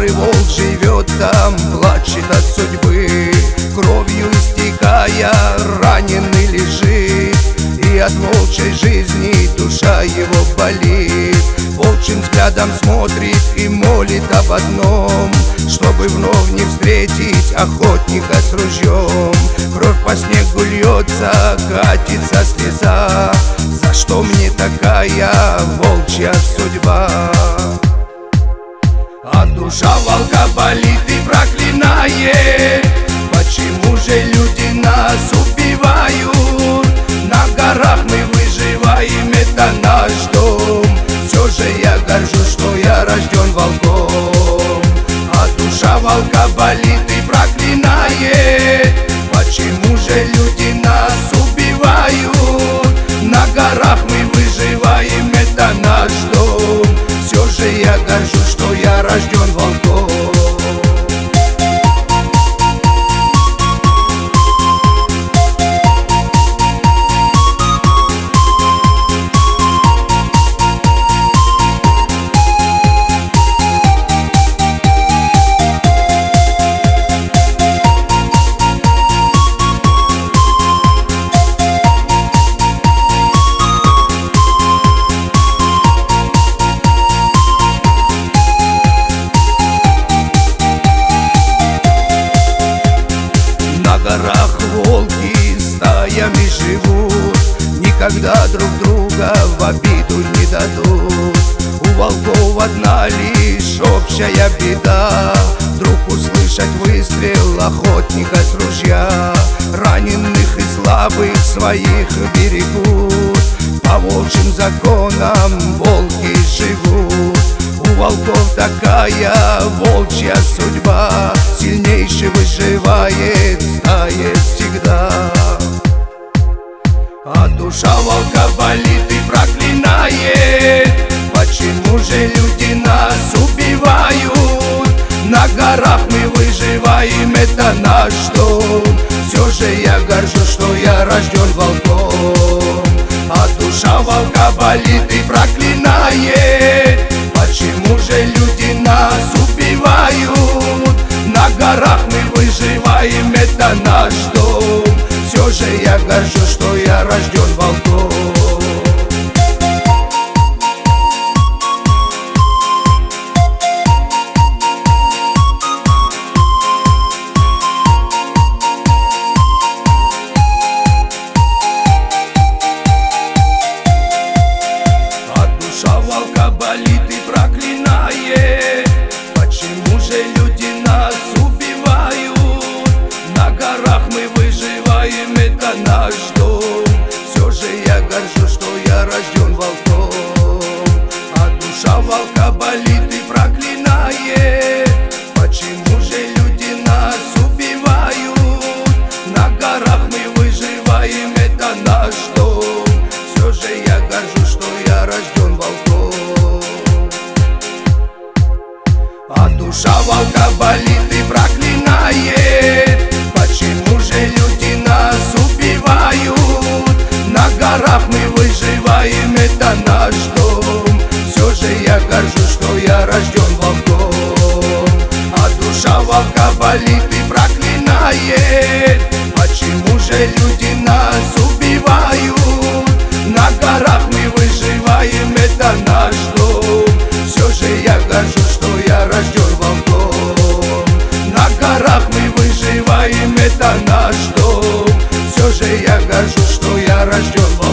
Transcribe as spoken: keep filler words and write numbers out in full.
Старый волк живет там, плачет от судьбы, кровью истекая, раненый лежит. И от волчьей жизни душа его болит. Волчьим взглядом смотрит и молит об одном, чтобы вновь не встретить охотника с ружьем. Кровь по снегу льется, катится слеза. За что мне такая волчья судьба? А душа волка болит и проклинает: почему же люди нас убивают? На горах мы выживаем, это наш дом. Все же я горжусь, что я рожден волком. А душа волка болит и проклинает: почему же люди нас убивают? На горах мы выживаем, это наш дом. Все же я горжусь, что я рожден волком. На горах волки стаями живут, никогда друг друга в обиду не дадут. У волков одна лишь общая беда: вдруг услышать выстрел охотника с ружья. Раненых и слабых своих берегут, по волчьим законам волки живут. У волков такая волчья судьба: сильнейший выживает в стае всегда. А душа волка болит и проклинает: почему же люди нас убивают? На горах мы выживаем, это наш дом. Все же я горжусь, что я рожден волком. А душа волка болит и проклинает: почему же люди нас убивают? На горах мы выживаем, это наш дом. Все же я горжусь, что я рожден волком. Душа волка болит и проклинает: почему же люди нас убивают? На горах мы выживаем, это наш дом. Все же я горжусь, что я рожден волком. А душа волка болит и проклинает: почему же люди нас убивают? На горах мы выживаем, это наш дом. Все же я горжусь, что я рожден волком. А душа волка болит и проклинает: почему же люди нас убивают? На горах мы выживаем, это наш дом. Все же я горжусь, что я рожден волком. А душа волка болит и проклинает: почему же люди нас убивают? На горах мы выживаем, это наш дом. Все же я горжусь, что я рожден волком. На горах мы выживаем, это наш дом. Все же я горжусь, что я рожден волком.